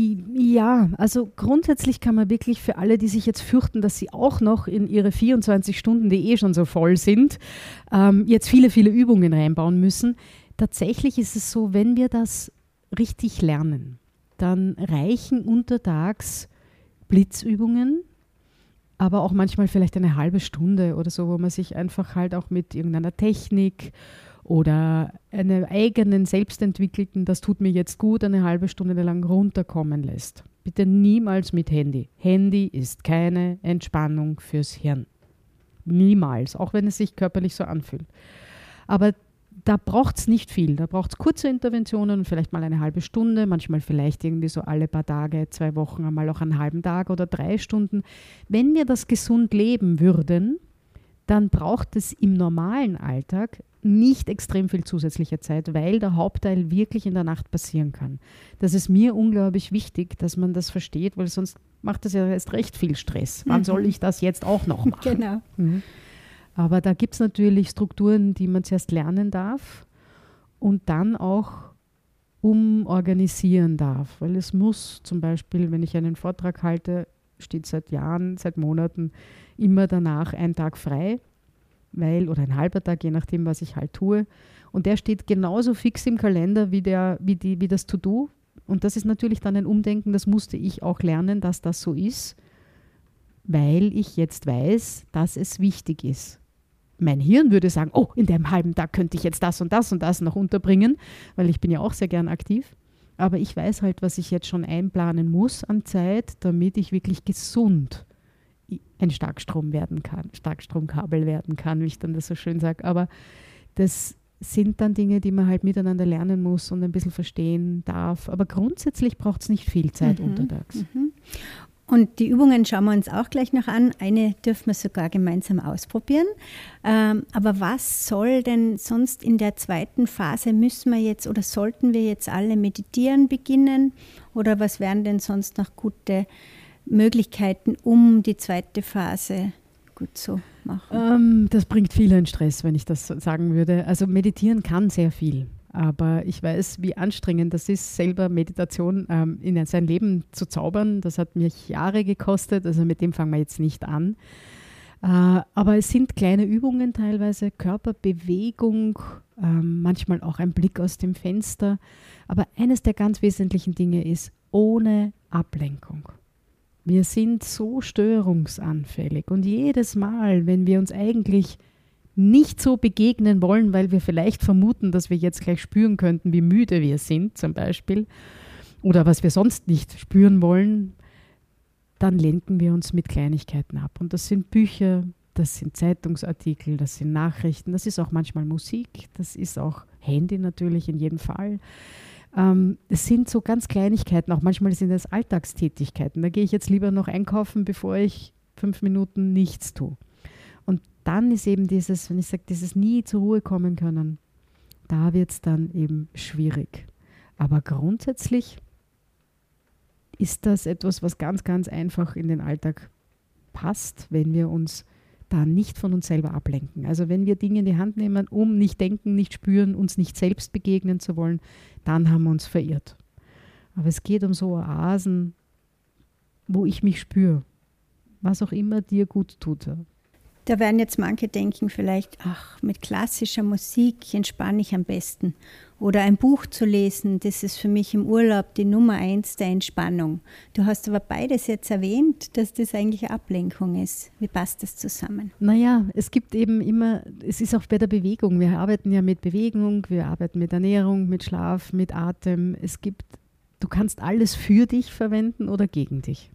Ja, also grundsätzlich kann man wirklich für alle, die sich jetzt fürchten, dass sie auch noch in ihre vierundzwanzig Stunden, die eh schon so voll sind, ähm, jetzt viele, viele Übungen reinbauen müssen. Tatsächlich ist es so, wenn wir das richtig lernen, dann reichen untertags Blitzübungen, aber auch manchmal vielleicht eine halbe Stunde oder so, wo man sich einfach halt auch mit irgendeiner Technik oder einen eigenen, selbstentwickelten, das tut mir jetzt gut, eine halbe Stunde lang runterkommen lässt. Bitte niemals mit Handy. Handy ist keine Entspannung fürs Hirn. Niemals, auch wenn es sich körperlich so anfühlt. Aber da braucht es nicht viel. Da braucht es kurze Interventionen, vielleicht mal eine halbe Stunde, manchmal vielleicht irgendwie so alle paar Tage, zwei Wochen, einmal auch einen halben Tag oder drei Stunden. Wenn wir das gesund leben würden, dann braucht es im normalen Alltag nicht extrem viel zusätzliche Zeit, weil der Hauptteil wirklich in der Nacht passieren kann. Das ist mir unglaublich wichtig, dass man das versteht, weil sonst macht das ja erst recht viel Stress. Wann mhm. soll ich das jetzt auch noch machen? Genau. Mhm. Aber da gibt es natürlich Strukturen, die man zuerst lernen darf und dann auch umorganisieren darf. Weil es muss zum Beispiel, wenn ich einen Vortrag halte, steht seit Jahren, seit Monaten immer danach ein Tag frei, weil, oder ein halber Tag, je nachdem, was ich halt tue. Und der steht genauso fix im Kalender wie, der, wie, die, wie das To-Do. Und das ist natürlich dann ein Umdenken, das musste ich auch lernen, dass das so ist, weil ich jetzt weiß, dass es wichtig ist. Mein Hirn würde sagen, oh, in dem halben Tag könnte ich jetzt das und das und das noch unterbringen, weil ich bin ja auch sehr gern aktiv. Aber ich weiß halt, was ich jetzt schon einplanen muss an Zeit, damit ich wirklich gesund ein Starkstrom werden kann, Starkstromkabel werden kann, wie ich dann das so schön sage. Aber das sind dann Dinge, die man halt miteinander lernen muss und ein bisschen verstehen darf. Aber grundsätzlich braucht es nicht viel Zeit Mhm. untertags. Mhm. Und die Übungen schauen wir uns auch gleich noch an. Eine dürfen wir sogar gemeinsam ausprobieren. Ähm, aber was soll denn sonst in der zweiten Phase, müssen wir jetzt oder sollten wir jetzt alle meditieren beginnen? Oder was wären denn sonst noch gute Möglichkeiten, um die zweite Phase gut zu machen? Ähm, das bringt viele in Stress, wenn ich das so sagen würde. Also meditieren kann sehr viel. Aber ich weiß, wie anstrengend das ist, selber Meditation ähm, in sein Leben zu zaubern. Das hat mich Jahre gekostet, also mit dem fangen wir jetzt nicht an. Äh, aber es sind kleine Übungen teilweise, Körperbewegung, ähm, manchmal auch ein Blick aus dem Fenster. Aber eines der ganz wesentlichen Dinge ist, ohne Ablenkung. Wir sind so störungsanfällig und jedes Mal, wenn wir uns eigentlich nicht so begegnen wollen, weil wir vielleicht vermuten, dass wir jetzt gleich spüren könnten, wie müde wir sind zum Beispiel oder was wir sonst nicht spüren wollen, dann lenken wir uns mit Kleinigkeiten ab. Und das sind Bücher, das sind Zeitungsartikel, das sind Nachrichten, das ist auch manchmal Musik, das ist auch Handy natürlich in jedem Fall. Ähm, es sind so ganz Kleinigkeiten, auch manchmal sind es Alltagstätigkeiten. Da gehe ich jetzt lieber noch einkaufen, bevor ich fünf Minuten nichts tue. Und dann ist eben dieses, wenn ich sage, dieses nie zur Ruhe kommen können, da wird es dann eben schwierig. Aber grundsätzlich ist das etwas, was ganz, ganz einfach in den Alltag passt, wenn wir uns da nicht von uns selber ablenken. Also wenn wir Dinge in die Hand nehmen, um nicht denken, nicht spüren, uns nicht selbst begegnen zu wollen, dann haben wir uns verirrt. Aber es geht um so Oasen, wo ich mich spüre, was auch immer dir gut tut. Da werden jetzt manche denken vielleicht, ach, mit klassischer Musik entspanne ich am besten. Oder ein Buch zu lesen, das ist für mich im Urlaub die Nummer eins der Entspannung. Du hast aber beides jetzt erwähnt, dass das eigentlich eine Ablenkung ist. Wie passt das zusammen? Naja, es gibt eben immer, es ist auch bei der Bewegung. Wir arbeiten ja mit Bewegung, wir arbeiten mit Ernährung, mit Schlaf, mit Atem. Es gibt, du kannst alles für dich verwenden oder gegen dich.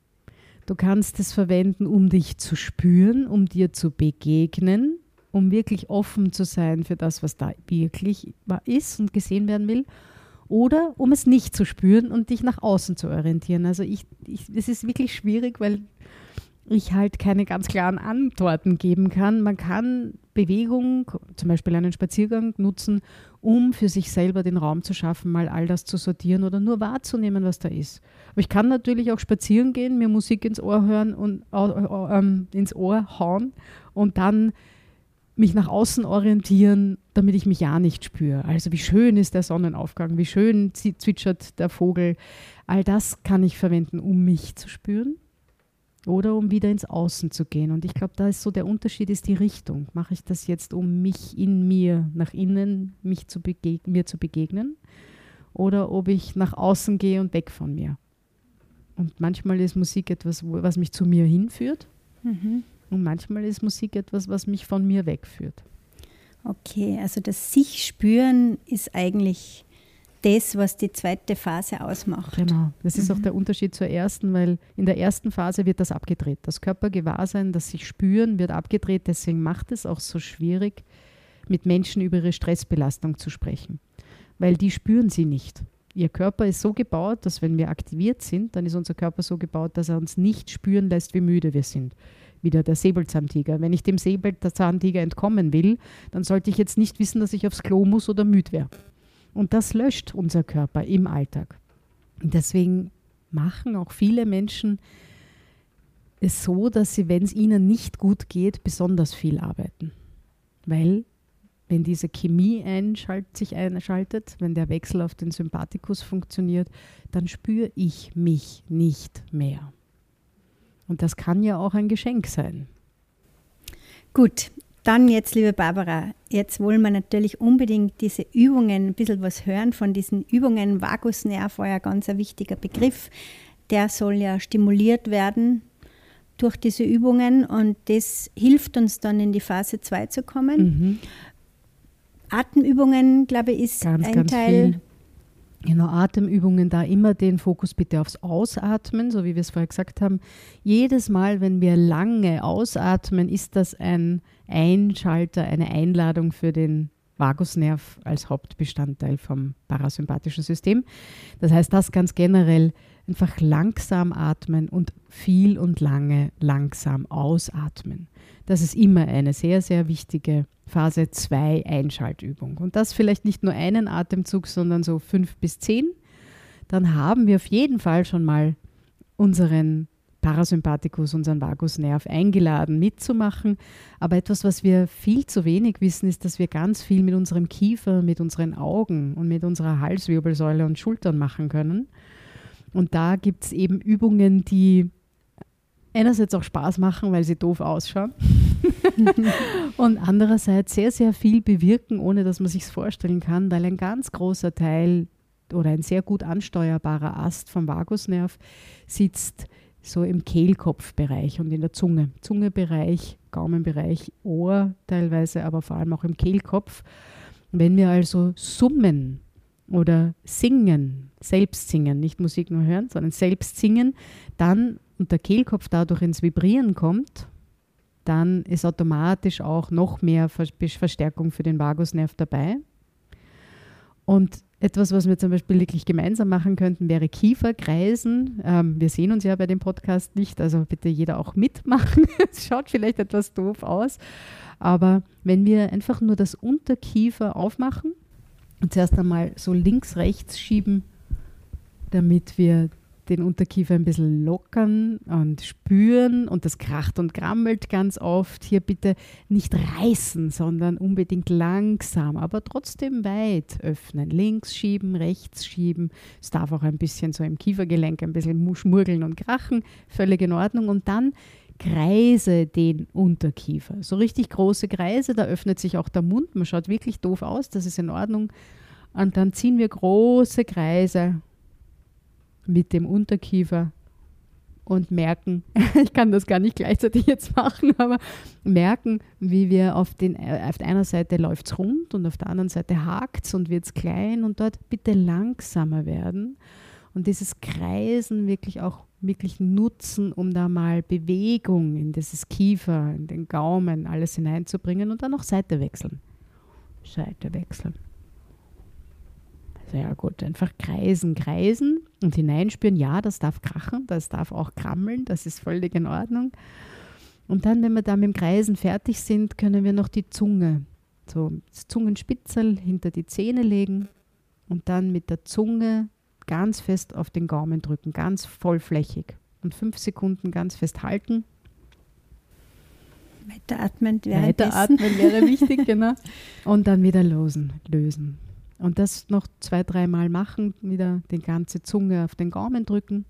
Du kannst es verwenden, um dich zu spüren, um dir zu begegnen, um wirklich offen zu sein für das, was da wirklich ist und gesehen werden will, oder um es nicht zu spüren und dich nach außen zu orientieren. Also ich, ich, es ist wirklich schwierig, weil ich halt keine ganz klaren Antworten geben kann. Man kann Bewegung, zum Beispiel einen Spaziergang nutzen, um für sich selber den Raum zu schaffen, mal all das zu sortieren oder nur wahrzunehmen, was da ist. Aber ich kann natürlich auch spazieren gehen, mir Musik ins Ohr hören und äh, äh, ins Ohr hauen und dann mich nach außen orientieren, damit ich mich ja nicht spüre. Also wie schön ist der Sonnenaufgang, wie schön zwitschert der Vogel. All das kann ich verwenden, um mich zu spüren. Oder um wieder ins Außen zu gehen. Und ich glaube, da ist so der Unterschied, ist die Richtung. Mache ich das jetzt, um mich in mir, nach innen, mich zu begeg- mir zu begegnen? Oder ob ich nach außen gehe und weg von mir? Und manchmal ist Musik etwas, wo, was mich zu mir hinführt. Mhm. Und manchmal ist Musik etwas, was mich von mir wegführt. Okay, also das Sich-Spüren ist eigentlich das, was die zweite Phase ausmacht. Genau, das ist Mhm. auch der Unterschied zur ersten, weil in der ersten Phase wird das abgedreht. Das Körpergewahrsein, das sich spüren, wird abgedreht. Deswegen macht es auch so schwierig, mit Menschen über ihre Stressbelastung zu sprechen, weil die spüren sie nicht. Ihr Körper ist so gebaut, dass wenn wir aktiviert sind, dann ist unser Körper so gebaut, dass er uns nicht spüren lässt, wie müde wir sind. Wieder der Säbelzahntiger. Wenn ich dem Säbelzahntiger entkommen will, dann sollte ich jetzt nicht wissen, dass ich aufs Klo muss oder müde wäre. Und das löscht unser Körper im Alltag. Und deswegen machen auch viele Menschen es so, dass sie, wenn es ihnen nicht gut geht, besonders viel arbeiten. Weil wenn diese Chemie einschalt, sich einschaltet, wenn der Wechsel auf den Sympathikus funktioniert, dann spüre ich mich nicht mehr. Und das kann ja auch ein Geschenk sein. Gut, dann jetzt, liebe Barbara, jetzt wollen wir natürlich unbedingt diese Übungen, ein bisschen was hören von diesen Übungen. Vagusnerv war ja ganz ein wichtiger Begriff. Der soll ja stimuliert werden durch diese Übungen und das hilft uns dann in die Phase zwei zu kommen. Mhm. Atemübungen, glaube ich, ist ganz, ein ganz Teil. Viel. Genau, Atemübungen, da immer den Fokus bitte aufs Ausatmen, so wie wir es vorher gesagt haben. Jedes Mal, wenn wir lange ausatmen, ist das ein Einschalter, eine Einladung für den Vagusnerv als Hauptbestandteil vom parasympathischen System. Das heißt, das ganz generell einfach langsam atmen und viel und lange langsam ausatmen. Das ist immer eine sehr, sehr wichtige Phase zwei Einschaltübung. Und das vielleicht nicht nur einen Atemzug, sondern so fünf bis zehn. Dann haben wir auf jeden Fall schon mal unseren Parasympathikus, unseren Vagusnerv eingeladen mitzumachen. Aber etwas, was wir viel zu wenig wissen, ist, dass wir ganz viel mit unserem Kiefer, mit unseren Augen und mit unserer Halswirbelsäule und Schultern machen können. Und da gibt es eben Übungen, die einerseits auch Spaß machen, weil sie doof ausschauen und andererseits sehr, sehr viel bewirken, ohne dass man sich es vorstellen kann, weil ein ganz großer Teil oder ein sehr gut ansteuerbarer Ast vom Vagusnerv sitzt so im Kehlkopfbereich und in der Zunge. Zungebereich, Gaumenbereich, Ohr teilweise, aber vor allem auch im Kehlkopf. Wenn wir also summen oder singen, selbst singen, nicht Musik nur hören, sondern selbst singen, dann und der Kehlkopf dadurch ins Vibrieren kommt, dann ist automatisch auch noch mehr Verstärkung für den Vagusnerv dabei. Und etwas, was wir zum Beispiel wirklich gemeinsam machen könnten, wäre Kieferkreisen. Ähm, wir sehen uns ja bei dem Podcast nicht, also bitte jeder auch mitmachen. Es schaut vielleicht etwas doof aus, aber wenn wir einfach nur das Unterkiefer aufmachen und zuerst einmal so links, rechts schieben, damit wir den Unterkiefer ein bisschen lockern und spüren und das kracht und krammelt ganz oft. Hier bitte nicht reißen, sondern unbedingt langsam, aber trotzdem weit öffnen. Links schieben, rechts schieben. Es darf auch ein bisschen so im Kiefergelenk ein bisschen schmurgeln und krachen. Völlig in Ordnung. Und dann kreise den Unterkiefer. So richtig große Kreise, da öffnet sich auch der Mund. Man schaut wirklich doof aus, das ist in Ordnung. Und dann ziehen wir große Kreise mit dem Unterkiefer und merken, ich kann das gar nicht gleichzeitig jetzt machen, aber merken, wie wir auf, den, auf der einen Seite läuft es rund und auf der anderen Seite hakt es und wird es klein und dort bitte langsamer werden und dieses Kreisen wirklich auch wirklich nutzen, um da mal Bewegung in dieses Kiefer, in den Gaumen, alles hineinzubringen und dann auch Seite wechseln. Seite wechseln. Sehr gut, einfach kreisen, kreisen und hineinspüren, ja, das darf krachen, das darf auch krammeln, das ist völlig in Ordnung. Und dann, wenn wir da mit dem Kreisen fertig sind, können wir noch die Zunge, so das Zungenspitzel hinter die Zähne legen und dann mit der Zunge ganz fest auf den Gaumen drücken, ganz vollflächig und fünf Sekunden ganz fest halten. Weiteratmen währenddessen. Weiteratmen wäre wichtig, genau. Und dann wieder losen, lösen. Und das noch zwei, dreimal machen, wieder die ganze Zunge auf den Gaumen drücken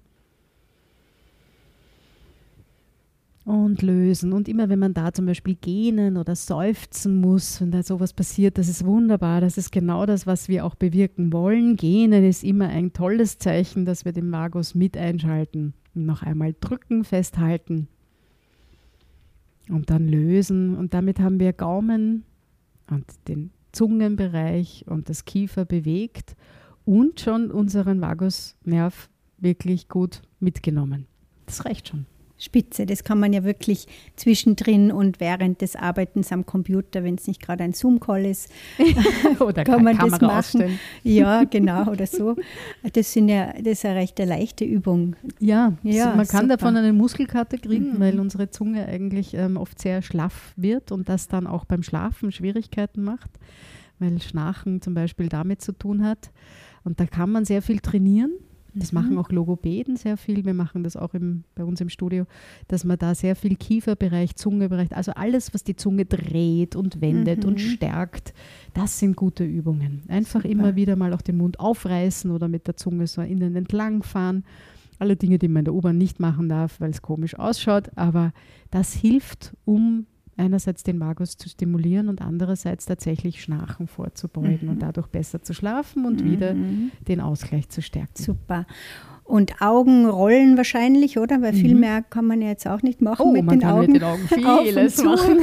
und lösen. Und immer wenn man da zum Beispiel gähnen oder seufzen muss, wenn da sowas passiert, das ist wunderbar. Das ist genau das, was wir auch bewirken wollen. Gähnen ist immer ein tolles Zeichen, dass wir den Vagus mit einschalten. Und noch einmal drücken, festhalten und dann lösen. Und damit haben wir Gaumen und den Zungenbereich und das Kiefer bewegt und schon unseren Vagusnerv wirklich gut mitgenommen. Das reicht schon. Spitze, das kann man ja wirklich zwischendrin und während des Arbeitens am Computer, wenn es nicht gerade ein Zoom-Call ist, oder kann man Kamera das machen. Ausstellen. Ja, genau, oder so. Das, sind ja, das ist eine recht leichte Übung. Ja, ja man kann super. davon eine Muskelkater kriegen, Mhm. weil unsere Zunge eigentlich ähm, oft sehr schlaff wird und das dann auch beim Schlafen Schwierigkeiten macht, weil Schnarchen zum Beispiel damit zu tun hat. Und da kann man sehr viel trainieren. Das mhm. machen auch Logopäden sehr viel. Wir machen das auch im, bei uns im Studio, dass man da sehr viel Kieferbereich, Zungebereich, also alles, was die Zunge dreht und wendet mhm. und stärkt, das sind gute Übungen. Einfach Super. Immer wieder mal auch den Mund aufreißen oder mit der Zunge so innen entlang fahren. Alle Dinge, die man in der U-Bahn nicht machen darf, weil es komisch ausschaut, aber das hilft, um einerseits den Vagus zu stimulieren und andererseits tatsächlich Schnarchen vorzubeugen mhm. und dadurch besser zu schlafen und mhm. wieder den Ausgleich zu stärken. Super. Und Augen rollen wahrscheinlich, oder? Weil mhm. viel mehr kann man ja jetzt auch nicht machen oh, mit man den kann Augen. mit den Augen vieles machen.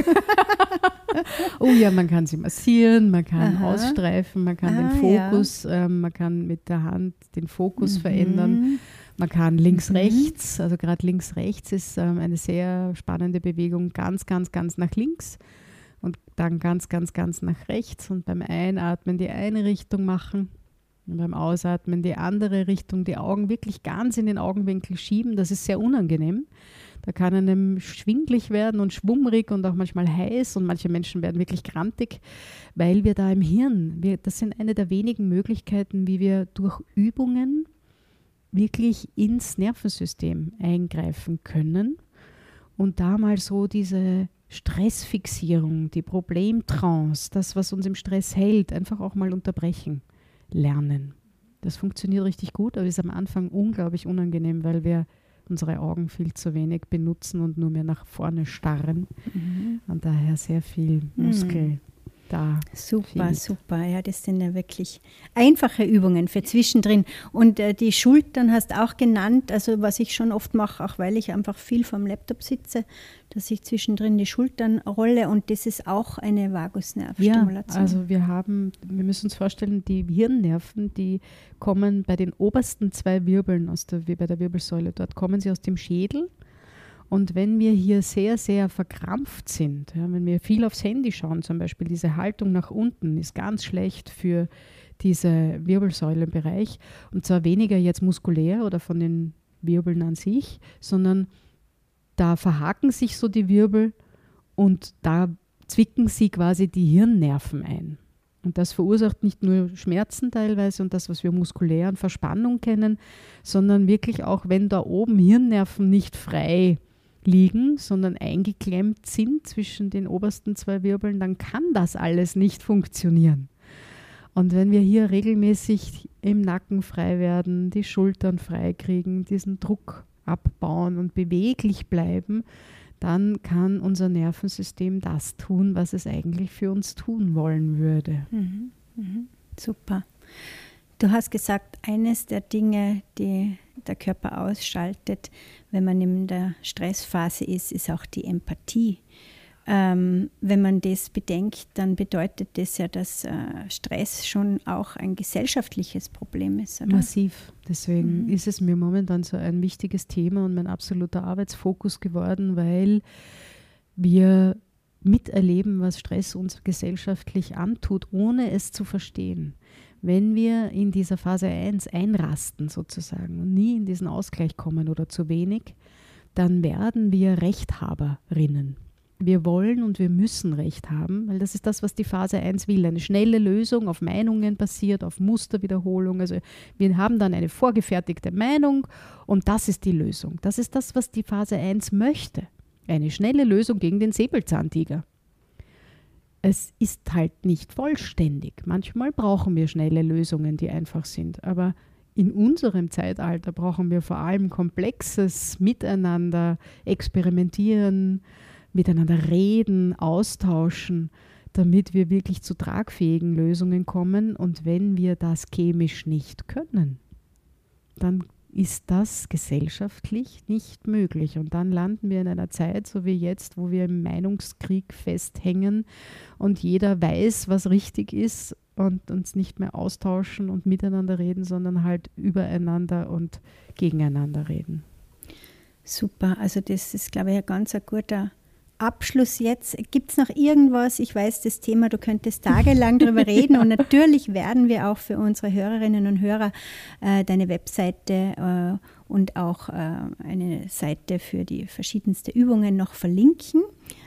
Oh ja, man kann sie massieren, man kann Aha. ausstreifen, man kann ah, den Fokus, ja. ähm, man kann mit der Hand den Fokus mhm. verändern. Man kann links-rechts, mhm. also gerade links-rechts ist ähm, eine sehr spannende Bewegung, ganz, ganz, ganz nach links und dann ganz, ganz, ganz nach rechts und beim Einatmen die eine Richtung machen und beim Ausatmen die andere Richtung, die Augen wirklich ganz in den Augenwinkel schieben, das ist sehr unangenehm. Da kann einem schwindlig werden und schwummrig und auch manchmal heiß und manche Menschen werden wirklich grantig, weil wir da im Hirn, wir, das sind eine der wenigen Möglichkeiten, wie wir durch Übungen wirklich ins Nervensystem eingreifen können und da mal so diese Stressfixierung, die Problemtrance, das, was uns im Stress hält, einfach auch mal unterbrechen lernen. Das funktioniert richtig gut, aber ist am Anfang unglaublich unangenehm, weil wir unsere Augen viel zu wenig benutzen und nur mehr nach vorne starren mhm. und daher sehr viel Muskel mhm. da. Super, fehlt. Super. Ja, das sind ja wirklich einfache Übungen für zwischendrin. Und äh, die Schultern hast du auch genannt, also was ich schon oft mache, auch weil ich einfach viel vom Laptop sitze, dass ich zwischendrin die Schultern rolle und das ist auch eine Vagusnervstimulation. Ja, also wir haben, wir müssen uns vorstellen, die Hirnnerven, die kommen bei den obersten zwei Wirbeln, aus der, wie bei der Wirbelsäule, dort kommen sie aus dem Schädel. Und wenn wir hier sehr, sehr verkrampft sind, ja, wenn wir viel aufs Handy schauen, zum Beispiel diese Haltung nach unten ist ganz schlecht für diese Wirbelsäulenbereich. Und zwar weniger jetzt muskulär oder von den Wirbeln an sich, sondern da verhaken sich so die Wirbel und da zwicken sie quasi die Hirnnerven ein. Und das verursacht nicht nur Schmerzen teilweise und das, was wir muskulär an Verspannung kennen, sondern wirklich auch, wenn da oben Hirnnerven nicht frei liegen, sondern eingeklemmt sind zwischen den obersten zwei Wirbeln, dann kann das alles nicht funktionieren. Und wenn wir hier regelmäßig im Nacken frei werden, die Schultern frei kriegen, diesen Druck abbauen und beweglich bleiben, dann kann unser Nervensystem das tun, was es eigentlich für uns tun wollen würde. Mhm, mhm. Super. Du hast gesagt, eines der Dinge, die der Körper ausschaltet, wenn man in der Stressphase ist, ist auch die Empathie. Ähm, wenn man das bedenkt, dann bedeutet das ja, dass äh, Stress schon auch ein gesellschaftliches Problem ist, oder? Massiv. Deswegen mhm. ist es mir momentan so ein wichtiges Thema und mein absoluter Arbeitsfokus geworden, weil wir miterleben, was Stress uns gesellschaftlich antut, ohne es zu verstehen. Wenn wir in dieser Phase eins einrasten sozusagen und nie in diesen Ausgleich kommen oder zu wenig, dann werden wir Rechthaberinnen. Wir wollen und wir müssen Recht haben, weil das ist das, was die Phase eins will. Eine schnelle Lösung auf Meinungen basiert, auf Musterwiederholung. Also wir haben dann eine vorgefertigte Meinung und das ist die Lösung. Das ist das, was die Phase eins möchte. Eine schnelle Lösung gegen den Säbelzahntiger. Es ist halt nicht vollständig. Manchmal brauchen wir schnelle Lösungen, die einfach sind. Aber in unserem Zeitalter brauchen wir vor allem komplexes Miteinander, Experimentieren, miteinander reden, austauschen, damit wir wirklich zu tragfähigen Lösungen kommen. Und wenn wir das chemisch nicht können, dann ist das gesellschaftlich nicht möglich. Und dann landen wir in einer Zeit, so wie jetzt, wo wir im Meinungskrieg festhängen und jeder weiß, was richtig ist und uns nicht mehr austauschen und miteinander reden, sondern halt übereinander und gegeneinander reden. Super, also das ist, glaube ich, ein ganz ein guter Abschluss jetzt. Gibt es noch irgendwas? Ich weiß, das Thema, du könntest tagelang darüber reden und natürlich werden wir auch für unsere Hörerinnen und Hörer äh, deine Webseite äh, und auch äh, eine Seite für die verschiedensten Übungen noch verlinken.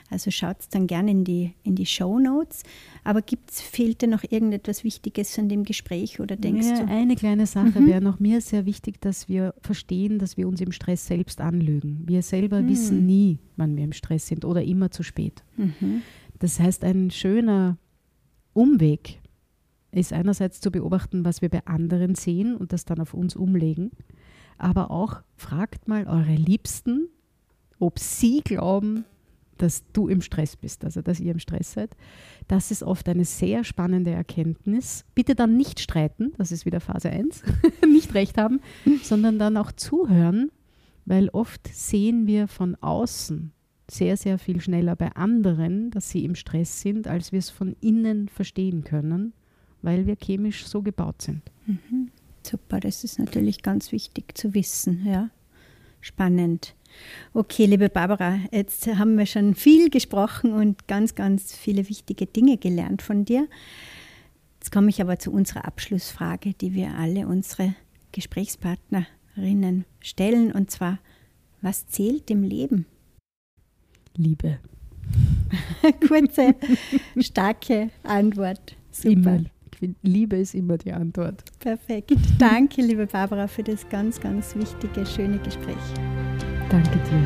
Also schaut dann gerne in die, in die Shownotes. Aber gibt's, fehlt dir noch irgendetwas Wichtiges an dem Gespräch oder denkst ja, du? Eine kleine Sache Mhm. wäre noch mir sehr wichtig, dass wir verstehen, dass wir uns im Stress selbst anlügen. Wir selber Mhm. wissen nie, wann wir im Stress sind oder immer zu spät. Mhm. Das heißt, ein schöner Umweg ist einerseits zu beobachten, was wir bei anderen sehen und das dann auf uns umlegen. Aber auch fragt mal eure Liebsten, ob sie glauben, dass du im Stress bist, also dass ihr im Stress seid. Das ist oft eine sehr spannende Erkenntnis. Bitte dann nicht streiten, das ist wieder Phase eins, nicht recht haben, sondern dann auch zuhören, weil oft sehen wir von außen sehr, sehr viel schneller bei anderen, dass sie im Stress sind, als wir es von innen verstehen können, weil wir chemisch so gebaut sind. Mhm. Super, das ist natürlich ganz wichtig zu wissen. Ja. Spannend. Okay, liebe Barbara, jetzt haben wir schon viel gesprochen und ganz, ganz viele wichtige Dinge gelernt von dir. Jetzt komme ich aber zu unserer Abschlussfrage, die wir alle unsere Gesprächspartnerinnen stellen, und zwar, was zählt im Leben? Liebe. Kurze, starke Antwort. Super. Immer. Liebe ist immer die Antwort. Perfekt. Danke, liebe Barbara, für das ganz, ganz wichtige, schöne Gespräch. Danke dir.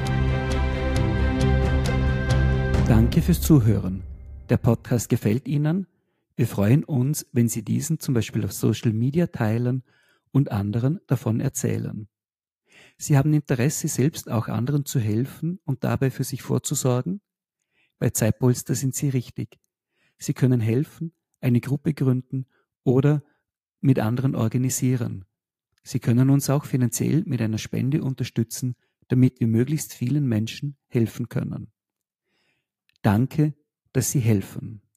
Danke fürs Zuhören. Der Podcast gefällt Ihnen? Wir freuen uns, wenn Sie diesen zum Beispiel auf Social Media teilen und anderen davon erzählen. Sie haben Interesse, selbst auch anderen zu helfen und dabei für sich vorzusorgen? Bei Zeitpolster sind Sie richtig. Sie können helfen, eine Gruppe gründen oder mit anderen organisieren. Sie können uns auch finanziell mit einer Spende unterstützen, damit wir möglichst vielen Menschen helfen können. Danke, dass Sie helfen.